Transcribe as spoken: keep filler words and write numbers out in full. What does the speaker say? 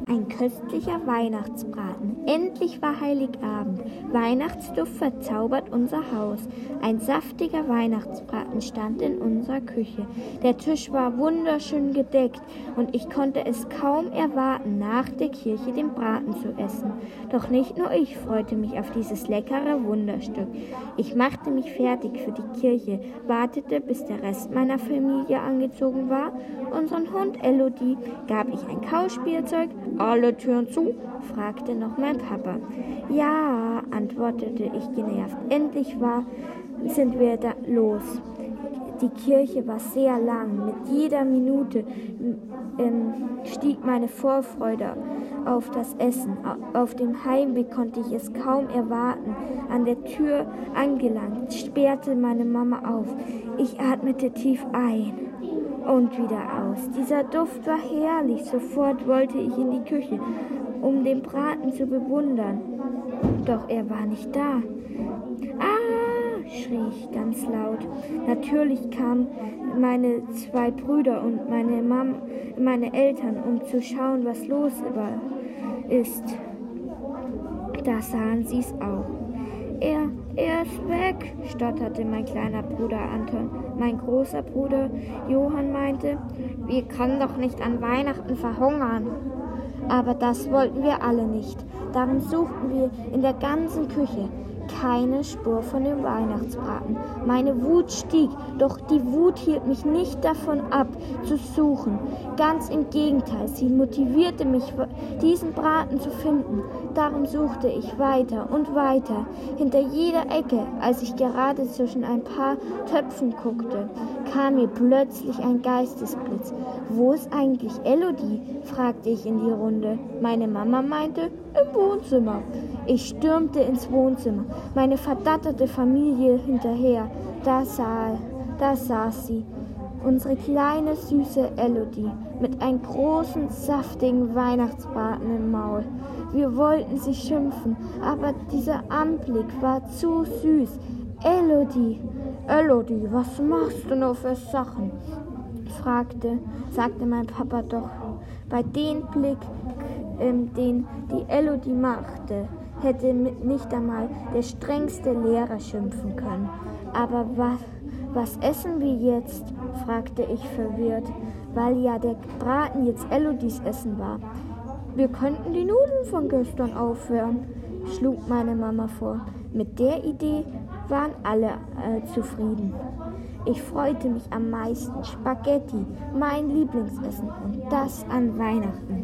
Ein köstlicher Weihnachtsbraten. Endlich war Heiligabend. Weihnachtsduft verzaubert unser Haus. Ein saftiger Weihnachtsbraten stand in unserer Küche. Der Tisch war wunderschön gedeckt und ich konnte es kaum erwarten, nach der Kirche den Braten zu essen. Doch nicht nur ich freute mich auf dieses leckere Wunderstück. Ich machte mich fertig für die Kirche, wartete, bis der Rest meiner Familie angezogen war. Unseren Hund Elodie gab ich ein Kauspielzeug. Alle Türen zu? Fragte noch mein Papa. Ja, antwortete ich genervt. Endlich war, sind wir da los. Die Kirche war sehr lang. Mit jeder Minute ähm, stieg meine Vorfreude auf das Essen. Auf dem Heimweg konnte ich es kaum erwarten. An der Tür angelangt, sperrte meine Mama auf. Ich atmete tief ein und wieder aus. Dieser Duft war herrlich. Sofort wollte ich in die Küche, um den Braten zu bewundern. Doch er war nicht da. Ah, schrie ich ganz laut. Natürlich kamen meine zwei Brüder und meine Mama, meine Eltern, um zu schauen, was los ist. Da sahen sie es auch. Er, er ist weg, stotterte mein kleiner Bruder Anton. Mein großer Bruder Johann meinte, wir können doch nicht an Weihnachten verhungern. Aber das wollten wir alle nicht. Darum suchten wir in der ganzen Küche keine Spur von dem Weihnachtsbraten. Meine Wut stieg, doch die Wut hielt mich nicht davon ab, zu suchen. Ganz im Gegenteil, sie motivierte mich, diesen Braten zu finden. Darum suchte ich weiter und weiter, hinter jeder Ecke. Als ich gerade zwischen ein paar Töpfen guckte, kam mir plötzlich ein Geistesblitz. Wo ist eigentlich Elodie? Fragte ich in die Runde. Meine Mama meinte, im Wohnzimmer. Ich stürmte ins Wohnzimmer, meine verdatterte Familie hinterher. Da, sah, da saß sie, unsere kleine, süße Elodie, mit einem großen, saftigen Weihnachtsbraten im Maul. Wir wollten sie schimpfen, aber dieser Anblick war zu süß. Elodie, Elodie, was machst du nur für Sachen? fragte, sagte mein Papa doch. Bei dem Blick, ähm, den die Elodie machte, hätte nicht einmal der strengste Lehrer schimpfen können. Aber was, was essen wir jetzt? fragte ich verwirrt, weil ja der Braten jetzt Elodies Essen war. Wir könnten die Nudeln von gestern aufwärmen, schlug meine Mama vor. Mit der Idee waren alle äh, zufrieden. Ich freute mich am meisten. Spaghetti, mein Lieblingsessen, und das an Weihnachten.